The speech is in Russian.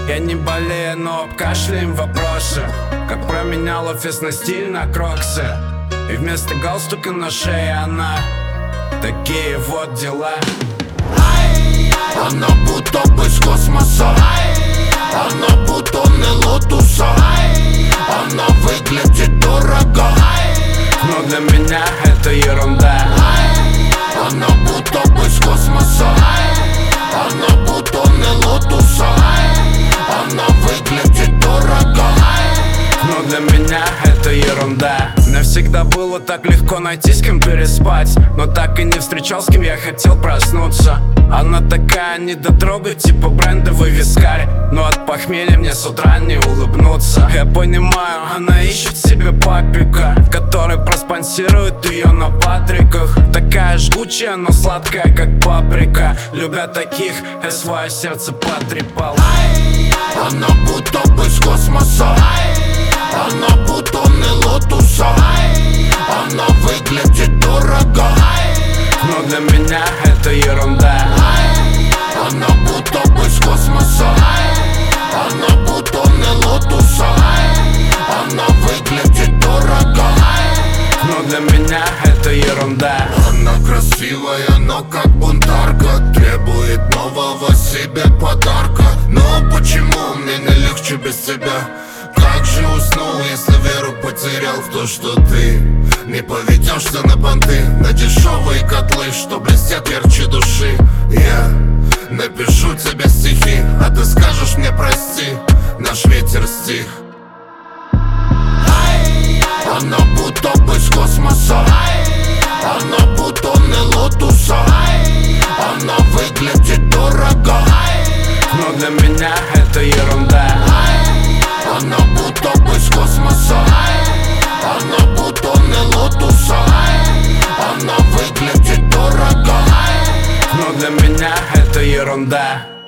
Я не болею, но обкашляем вопросы. Как променял офисный стиль на кроксы. И вместо галстука на шее она. Такие вот дела. Она будто бы с космоса. Она бутоны лотуса. Она выглядит дорого, но для меня это ерунда. Она будто бы с космоса. Она бутоны лотуса. Она выглядит дорого, но для меня это ерунда. Мне всегда было так легко найти с кем переспать, но так и не встречал, с кем я хотел проснуться. Она такая недотрога, типа брендовый вискарь, но от похмелья мне с утра не улыбнуться. Я понимаю, она ищет себе папика, который проспонсирует ее на патриках. Такая жгучая, но сладкая, как паприка. Любя таких, я свое сердце потрепал. Она будто бы с космоса. Она бутоны лотуса. Она выглядит дорого, но для меня это ерунда. Она будто бы с космоса. Она бутоны лотуса. Она выглядит дорого, но для меня это ерунда. Она красивая, но как бунтарка. Требует нового себе подарка. Но почему мне не легче без тебя? Как же уснул, если веру потерял в то, что ты не поведешься на понты, на дешевые котлы, что блестят ярче души. Я напишу тебе стихи, а ты скажешь мне прости, наш ветер стих. Она будто бы с космоса. Она бутоны лотуса. Она выглядит дорого, но для меня это ерунда. Она будто бы с космоса. Она бутоны лотуса. Она выглядит дорого, но для меня это ерунда.